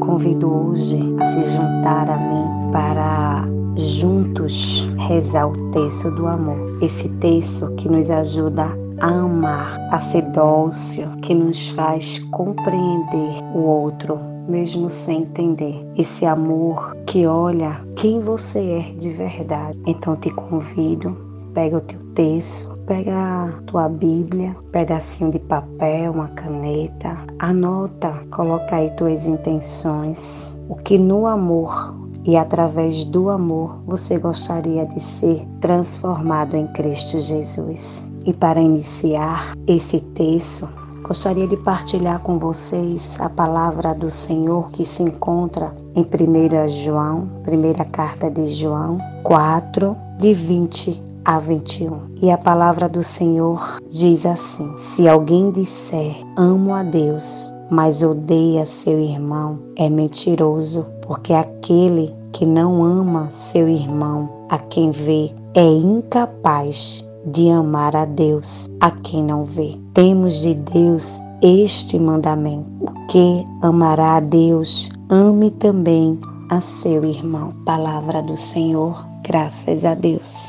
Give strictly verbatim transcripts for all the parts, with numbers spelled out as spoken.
convido hoje a se juntar a mim para juntos rezar o terço do amor. Esse terço que nos ajuda a amar, a ser dócil, que nos faz compreender o outro, mesmo sem entender. Esse amor que olha quem você é de verdade. Então te convido, pega o teu terço, pega a tua Bíblia, um pedacinho de papel, uma caneta, anota, coloca aí tuas intenções, o que no amor e através do amor você gostaria de ser transformado em Cristo Jesus. E para iniciar esse terço, gostaria de partilhar com vocês a palavra do Senhor que se encontra em primeira João, primeira carta de João quatro, de vinte a vinte e um. E a palavra do Senhor diz assim: se alguém disser amo a Deus, mas odeia seu irmão, é mentiroso, porque aquele que não ama seu irmão, a quem vê, é incapaz de amar a Deus, a quem não vê. Temos de Deus este mandamento: o que amará a Deus, ame também a seu irmão. Palavra do Senhor, graças a Deus.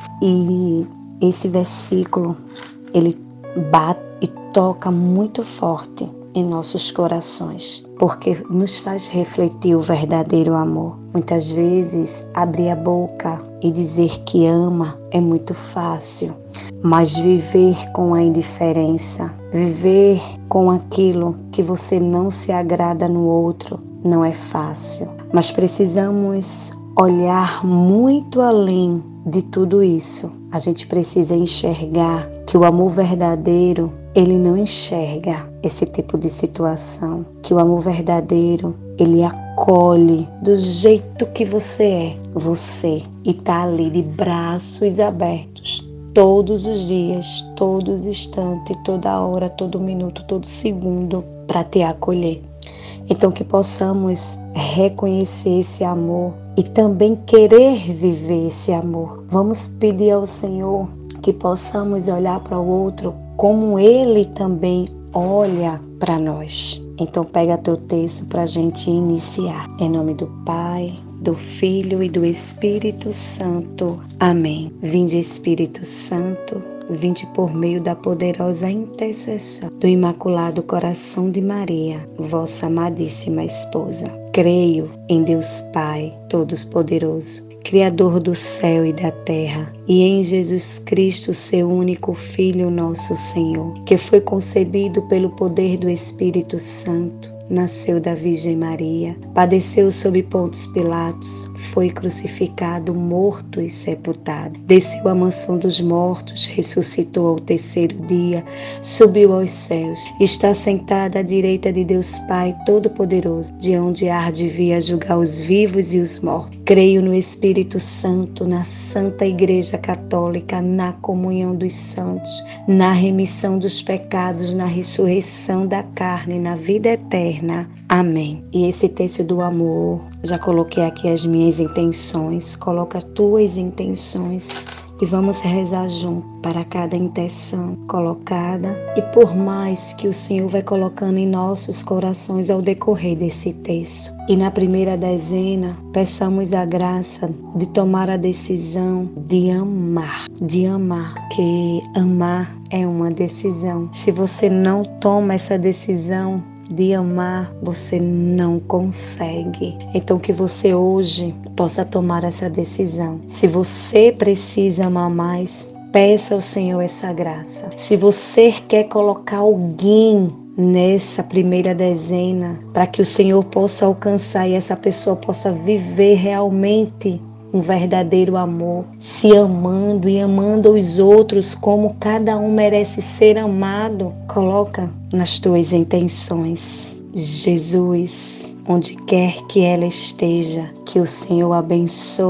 E esse versículo, ele bate e toca muito forte em nossos corações, porque nos faz refletir o verdadeiro amor. Muitas vezes, abrir a boca e dizer que ama é muito fácil, mas viver com a indiferença, viver com aquilo que você não se agrada no outro, não é fácil. Mas precisamos olhar muito além de tudo isso. A gente precisa enxergar que o amor verdadeiro, ele não enxerga esse tipo de situação, que o amor verdadeiro, ele acolhe do jeito que você é, você, e tá ali de braços abertos todos os dias, todos os instantes, toda hora, todo minuto, todo segundo, para te acolher. Então que possamos reconhecer esse amor e também querer viver esse amor. Vamos pedir ao Senhor que possamos olhar para o outro como Ele também olha para nós. Então pega teu texto para a gente iniciar. Em nome do Pai, do Filho e do Espírito Santo. Amém. Vinde, Espírito Santo, vinde por meio da poderosa intercessão do Imaculado Coração de Maria, vossa amadíssima esposa. Creio em Deus Pai Todo-Poderoso, Criador do céu e da terra, e em Jesus Cristo, seu único Filho, nosso Senhor, que foi concebido pelo poder do Espírito Santo, nasceu da Virgem Maria, padeceu sob Pôncio Pilatos, foi crucificado, morto e sepultado. Desceu à mansão dos mortos, ressuscitou ao terceiro dia, subiu aos céus, está sentado à direita de Deus Pai Todo-Poderoso, de onde há de vir a julgar os vivos e os mortos. Creio no Espírito Santo, na Santa Igreja Católica, na comunhão dos santos, na remissão dos pecados, na ressurreição da carne, na vida eterna. Amém. E esse texto do amor, já coloquei aqui as minhas intenções, coloca as tuas intenções e vamos rezar junto para cada intenção colocada e por mais que o Senhor vai colocando em nossos corações ao decorrer desse texto. E na primeira dezena, peçamos a graça de tomar a decisão de amar, de amar, que amar é uma decisão. Se você não toma essa decisão de amar, você não consegue. Então que você hoje possa tomar essa decisão. Se você precisa amar mais, peça ao Senhor essa graça. Se você quer colocar alguém nessa primeira dezena, para que o Senhor possa alcançar e essa pessoa possa viver realmente um verdadeiro amor, se amando e amando os outros como cada um merece ser amado, coloca nas tuas intenções. Jesus, onde quer que ela esteja, que o Senhor abençoe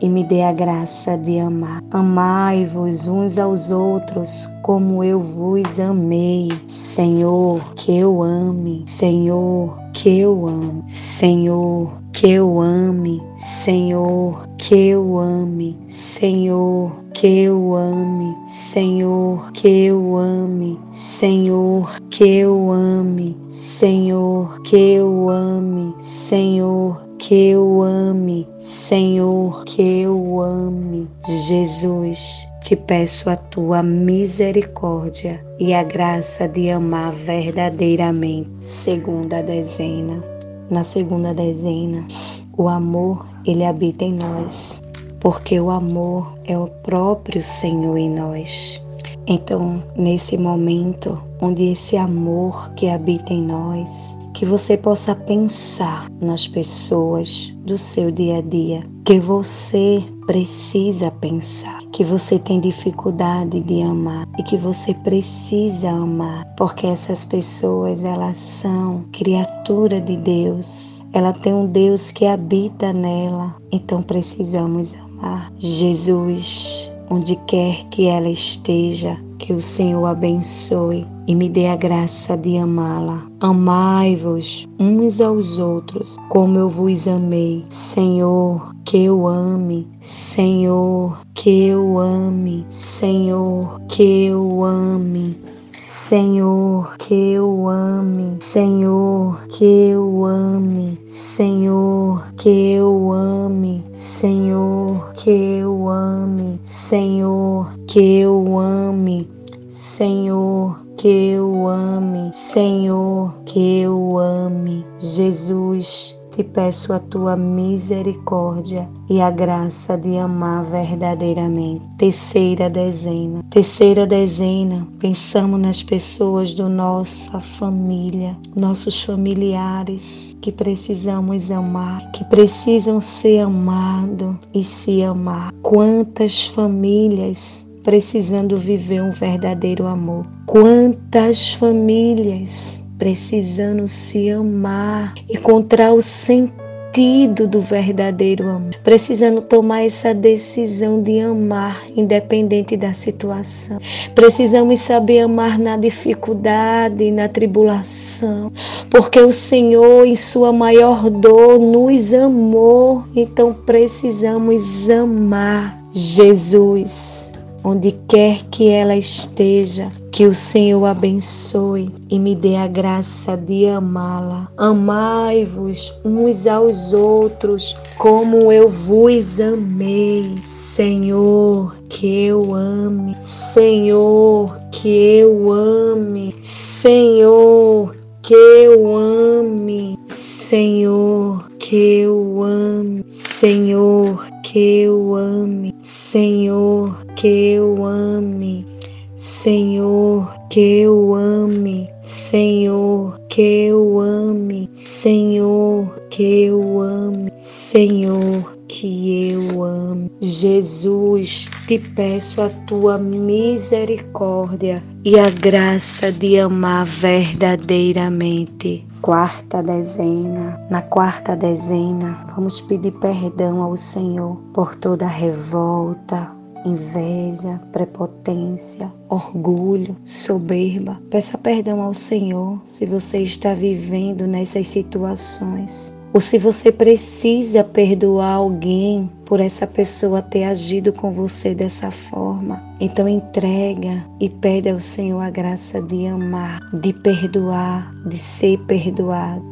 e me dê a graça de amar. Amai-vos uns aos outros como eu vos amei. Senhor, que eu ame. Senhor, que eu ame. Senhor, que eu ame. Senhor, que eu ame. Senhor, que eu ame. Senhor, que eu ame. Senhor, que eu ame. Senhor, que eu ame. Senhor, que eu ame. Senhor, que eu ame. Jesus, te peço a tua misericórdia e a graça de amar verdadeiramente. Segunda dezena. Na segunda dezena, o amor, ele habita em nós, porque o amor é o próprio Senhor em nós. Então, nesse momento, onde esse amor que habita em nós, que você possa pensar nas pessoas do seu dia a dia, que você precisa pensar, que você tem dificuldade de amar e que você precisa amar, porque essas pessoas, elas são criatura de Deus, ela tem um Deus que habita nela, então precisamos amar. Jesus, onde quer que ela esteja, que o Senhor abençoe e me dê a graça de amá-la. Amai-vos uns aos outros, como eu vos amei. Senhor, que eu ame. Senhor, que eu ame. Senhor, que eu ame. Senhor, que eu ame. Senhor, que eu ame. Senhor, que eu ame. Senhor, que eu ame. Senhor, que eu ame. Senhor, que eu ame. Senhor, que eu ame. Jesus, te peço a tua misericórdia e a graça de amar verdadeiramente. Terceira dezena. Terceira dezena, pensamos nas pessoas da nossa família, nossos familiares que precisamos amar, que precisam ser amados e se amar. Quantas famílias precisando viver um verdadeiro amor. Quantas famílias precisando se amar, encontrar o sentido do verdadeiro amor, precisando tomar essa decisão de amar, independente da situação. Precisamos saber amar na dificuldade, na tribulação, porque o Senhor, em sua maior dor, nos amou, então precisamos amar. Jesus, onde quer que ela esteja, que o Senhor abençoe e me dê a graça de amá-la. Amai-vos uns aos outros como eu vos amei. Senhor, que eu ame. Senhor, que eu ame. Senhor, que eu ame. Senhor, que eu ame. Senhor, que eu ame. Senhor, que eu ame. Senhor, que eu ame. Senhor, que eu ame. Senhor, que eu ame. Senhor, que eu ame. Jesus, te peço a tua misericórdia e a graça de amar verdadeiramente. Quarta dezena. Na quarta dezena, vamos pedir perdão ao Senhor por toda revolta, inveja, prepotência, orgulho, soberba. Peça perdão ao Senhor se você está vivendo nessas situações. Ou se você precisa perdoar alguém por essa pessoa ter agido com você dessa forma. Então entrega e pede ao Senhor a graça de amar, de perdoar, de ser perdoado.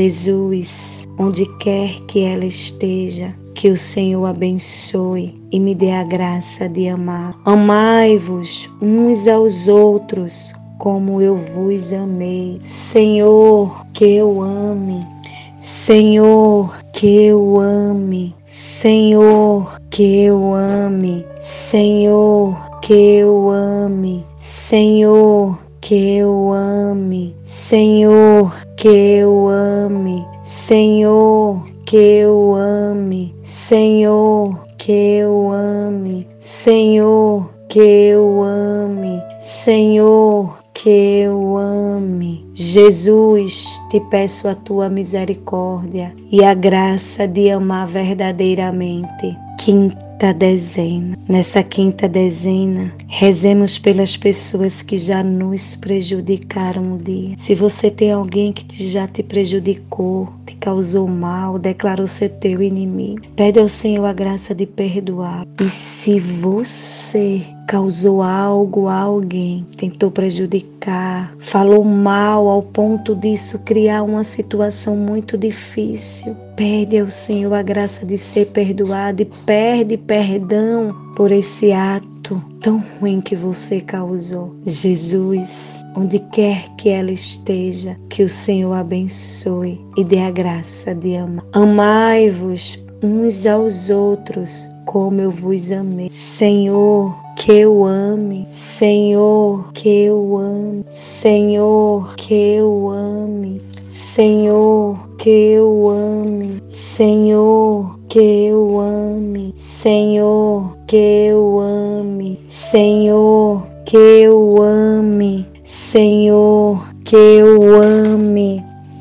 Jesus, onde quer que ela esteja, que o Senhor abençoe e me dê a graça de amar. Amai-vos uns aos outros como eu vos amei. Senhor, que eu ame. Senhor, que eu ame. Senhor, que eu ame. Senhor, que eu ame. Senhor, que eu ame. Senhor, que eu ame. Senhor, que eu ame. Senhor, que eu ame. Senhor, que eu ame. Senhor, que eu ame. Jesus, te peço a tua misericórdia e a graça de amar verdadeiramente. Que em quinta dezena. Nessa quinta dezena, rezemos pelas pessoas que já nos prejudicaram um dia. Se você tem alguém que já te prejudicou, te causou mal, declarou ser teu inimigo, pede ao Senhor a graça de perdoar. E se você causou algo a alguém, tentou prejudicar, falou mal ao ponto disso criar uma situação muito difícil, pede ao Senhor a graça de ser perdoado e pede perdão por esse ato tão ruim que você causou. Jesus, onde quer que ela esteja, que o Senhor abençoe e dê a graça de amar. Amai-vos uns aos outros como eu vos amei. Senhor, que eu ame, Senhor, que eu ame, Senhor, que eu ame, Senhor, que eu ame, Senhor, que eu ame, Senhor, que eu ame, Senhor, que eu ame, Senhor, que eu ame,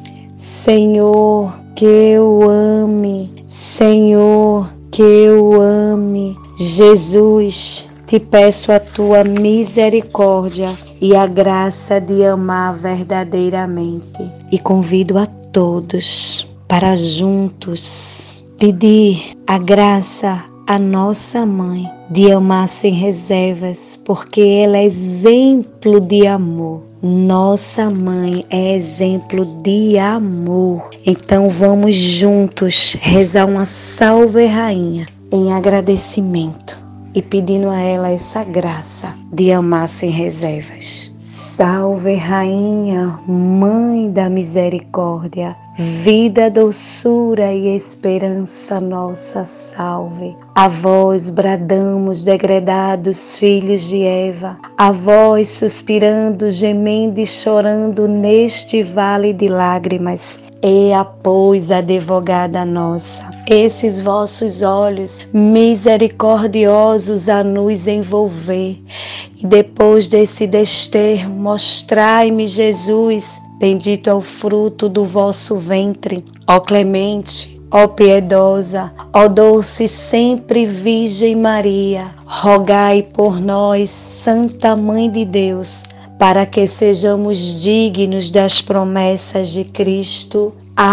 Senhor, que eu ame, Senhor, que eu ame. Jesus, te peço a tua misericórdia e a graça de amar verdadeiramente. E convido a todos para juntos pedir a graça à nossa mãe de amar sem reservas, porque ela é exemplo de amor. Nossa mãe é exemplo de amor. Então vamos juntos rezar uma Salve Rainha em agradecimento e pedindo a ela essa graça de amar sem reservas. Salve Rainha, Mãe da Misericórdia, vida, doçura e esperança nossa, salve. A vós bradamos, degredados filhos de Eva, a vós suspirando, gemendo e chorando neste vale de lágrimas. Eia, pois, advogada nossa, esses vossos olhos misericordiosos a nos envolver, e depois desse desterro, mostrai-me Jesus, bendito é o fruto do vosso ventre, ó clemente, ó piedosa, ó doce sempre Virgem Maria, rogai por nós, Santa Mãe de Deus, para que sejamos dignos das promessas de Cristo.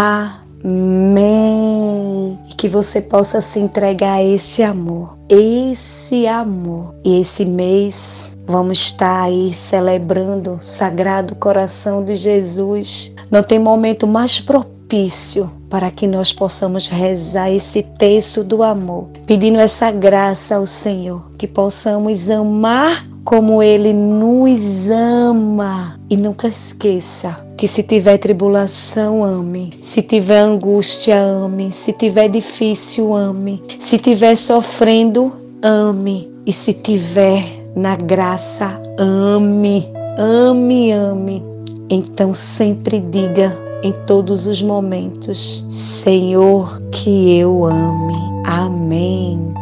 Amém. E que você possa se entregar a esse amor, esse amor. E esse mês vamos estar aí celebrando o Sagrado Coração de Jesus. Não tem momento mais propício para que nós possamos rezar esse terço do amor, pedindo essa graça ao Senhor, que possamos amar como Ele nos ama. E nunca esqueça que se tiver tribulação, ame. Se tiver angústia, ame. Se tiver difícil, ame. Se tiver sofrendo, ame. E se tiver na graça, ame. Ame, ame. Então sempre diga em todos os momentos: Senhor, que eu ame. Amém.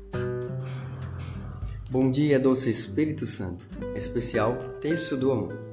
Bom dia, doce Espírito Santo, especial Terço do Amor.